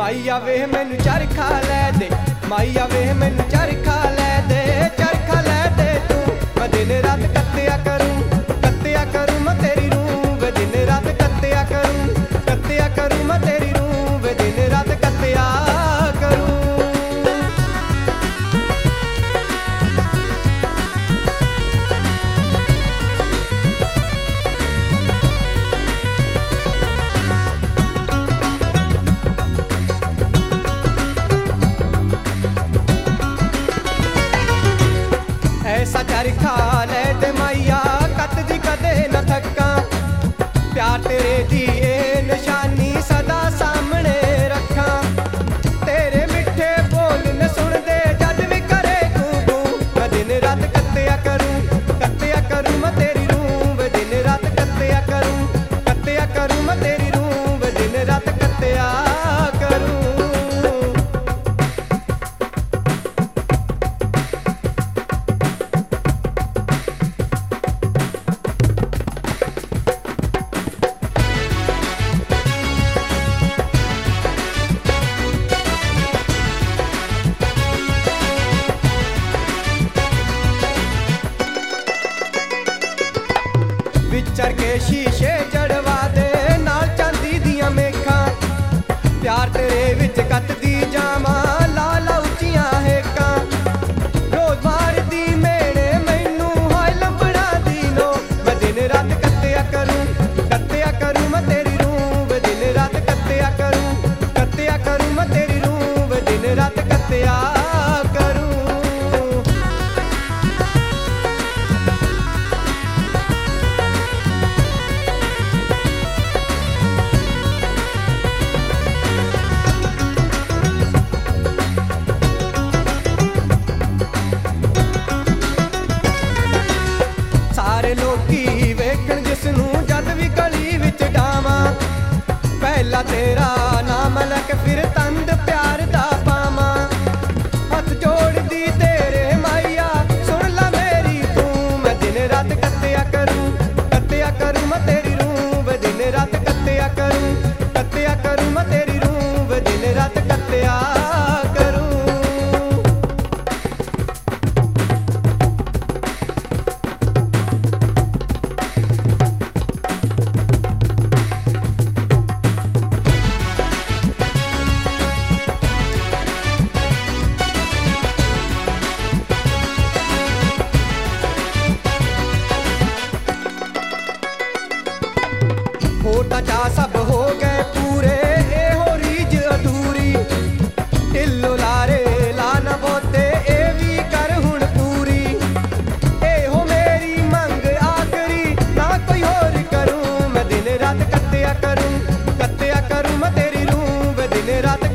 माइया वे मैनू चरखा लै दे, माइया वे मैनू चरखा लै दे, चरखा लै दे तू। मैं दिन रात कत्तिया करूं मैं तेरी रूह वे दिन रात कत्तिया करूं मैं तेरी रूह वे दिन रात कत्तिया करूं। ऐसा चरखा लै दे माइया कतदी कदे न थक्का, प्यार तेरे दी ए निशानी सदा सामने रखा। तेरे मिठे बोल न सुन दे जद भी करे गूं, मैं दिन रात कत्तिया करूं मैं तेरी रूह वे दिन रात कत्तिया करूं मैं तेरी रूह वे दिन रात कत्तिया करूं। विचर के शीशे जड़वा दे नाल चांदी दियां मेखां, प्यार तेरे विच कतदी जावां ला ला उच्चियां हेकां। रोज मारदी मेरे मैनू हाय लंबड़ा दी नो, मैं दिन रात कत्तिया करूं मैं तेरी रूह वे दिन रात कत्तिया करूं मैं तेरी रूह वे दिन रात कत्तिया करूं। सारे लोकी वेखण जिसनू जद भी गली विच डावां, पहला तेरा नाम लैके फिर तंद प्यार दा पावां। हथ जोड़दी तेरे माइया सुन ला मेरी तू, मैं दिन रात कत्तिया करूं मैं तेरी रूह वे दिन रात कत्तिया करूं मैं तेरी रूह वे दिन रात कत्तिया करूं। होटा चा सब हो गए पूरे ए हो रीज अधूरी, ढिल्लो लारे लाना बोते ए भी कर हुण पूरी। ए हो मेरी मंग आखरी ना कोई होर करूं, मैं दिन रात कत्तिया करूं मैं तेरी रूह वे दिन रात